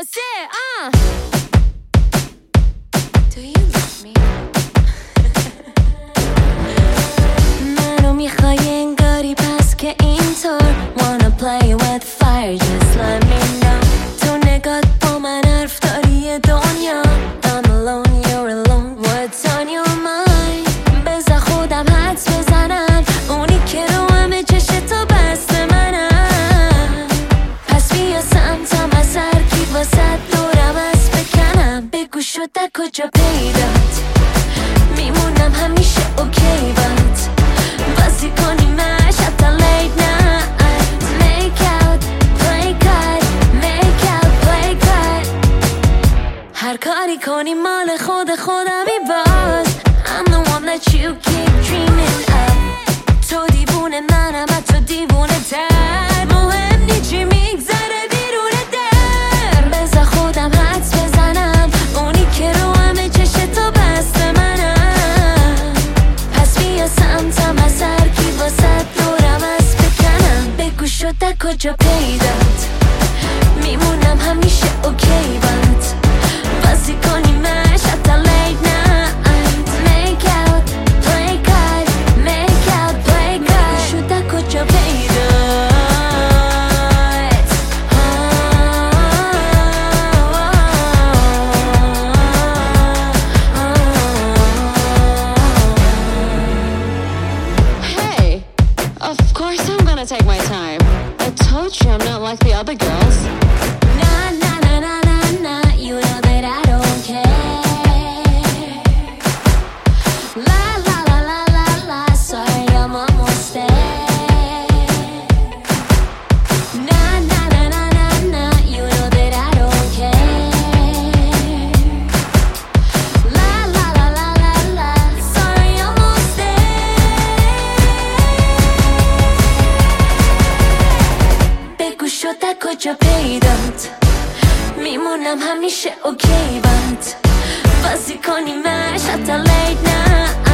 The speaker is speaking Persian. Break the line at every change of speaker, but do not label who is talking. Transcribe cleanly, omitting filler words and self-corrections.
سه
Do you love me?
منو میخوای انگاری پس که اینطور Wanna play with fire just let me know تو نگات با من حرف داری دنیا I'm alone you're alone what's on your mind بذار خودم حدس بزنم اونی که رو همه چشتو بسته منم پس بیا سمتم از هر کی واسه دورم از بکنم بگو شده کجا پیدات میمونم همیشه اوکی بات بازی کنیمش حتی late night Make out, play cut Make out, play cut هر کاری کنی مال خودمی باز I'm the one that you keep dreaming of تو دیوونه منم تو دیوونه تر مهم نی چی میگذره بیرون در بذار خودم حدس بزنم اونی که رو همه چشتو بسته منم پس بیا سمتم از هر کی واسه دورم از بکنم بگو شده کجا پیدات میمونم همیشه اوکی بات بازی کنیمش حتی late night Make out, play cut Make out, play cut بگو شده کجا پیدات
Hey, of course I'm gonna take my time. I told you I'm not like the other girls.
Nah, nah, nah, nah, nah, nah You know that I don't care La, la, la, la, la, la Sorry, I'm almost there Nah, nah, nah, nah, nah, nah You know that I don't care La, la, la, la, la, la Sorry, I'm almost there بگو شده کجا پیدات میمونم همیشه اوکی بات بازی کنیمش حتی late night